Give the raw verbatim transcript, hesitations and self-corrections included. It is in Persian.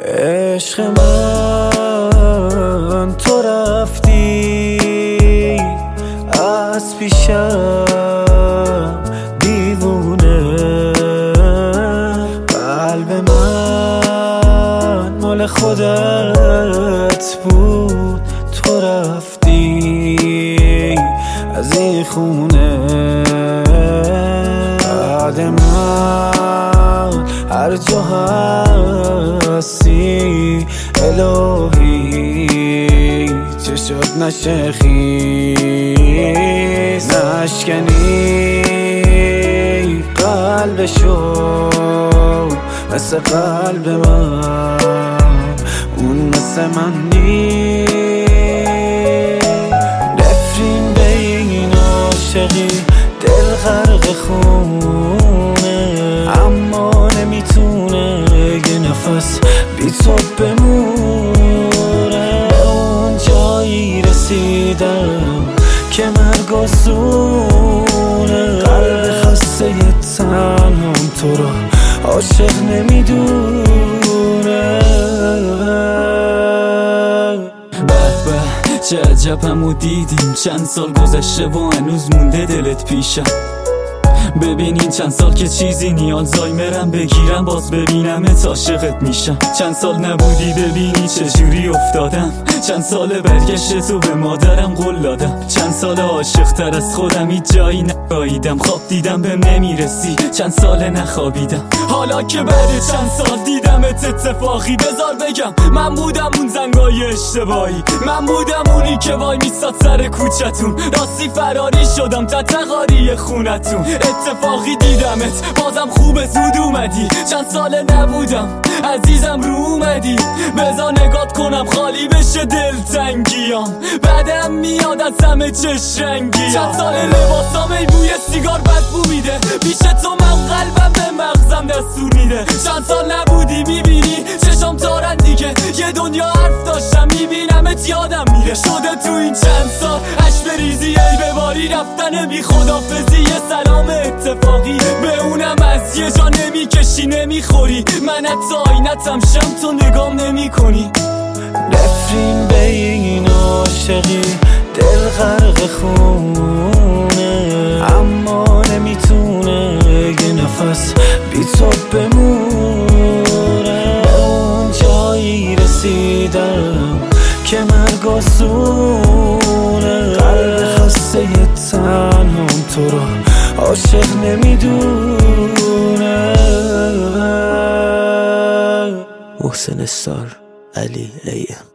عشق من تو رفتی از پیشم دیوونه، قلب من مال خودت بود، تو رفتی از این خونه. بعد من هر جا هستی الهی، چه شد نشه خیز نشکنی قلبشو مثل قلب من، اون مثل من نیست. نفرین به این عاشقی دل غرق خونه، اما نمیتونه یه نفس بی تو بمونه. اون جایی رسیدم که مرگ آسونه، قلب خسته تنهام تو را عاشق نمیدونه. به به چه عجب همو دیدیم، چند سال گذشته و هنوز مونده دلت پیشم. ببینین چند سال که چیزی نی، آلزایمرم بگیرم باز ببینمت عاشقت میشم. چند سال نبودی ببینی چجوری افتادم، چند سال برگشت تو به مادرم قول دادم. چند سال عاشق تر از خودم هیچ جایی نباییدم، خواب دیدم بهم نمیرسی، چند سال نخوابیدم. حالا که بعد چند سال دیدمت اتفاقی، بذار بگم من بودم اون زنگای اشتباهی، من بودم اونی که وای میستاد سر کوچتون، راستی فراری شدم تا تقاری خونتون. اتفاقی دیدمت بازم خوب زود اومدی، چند سال نبودم عزیزم رو اومدی. بذار نگات کنم خالی بشه دلتنگیام، بعدم میاد از همه چش رنگیام. چند سال لباسام ای بوی سیگار بدبو میده، پیش تو من قلبم به مغزم دستور میده. چند سال نبودی میبینی چشم تارن دیگه، یه دنیا حرف داشتم میبینمت یادم میره. شده تو این چند سال اش بریزی ای بباری، رفتن بی خدافزی یه سلام اتفاقی، به اونم از یه جا نمیکشی نمیخوری. من حتی آینتم شم تو نگام نمی کنی. نفرین به این عاشقی دل غرق خونه، اما نمیتونه یه نفس بی تو بمونه. اون جایی رسیدم که مرگ آسونه، قلب خسته تنهام تو را عاشق نمیدونه. محسن استار، علی ام.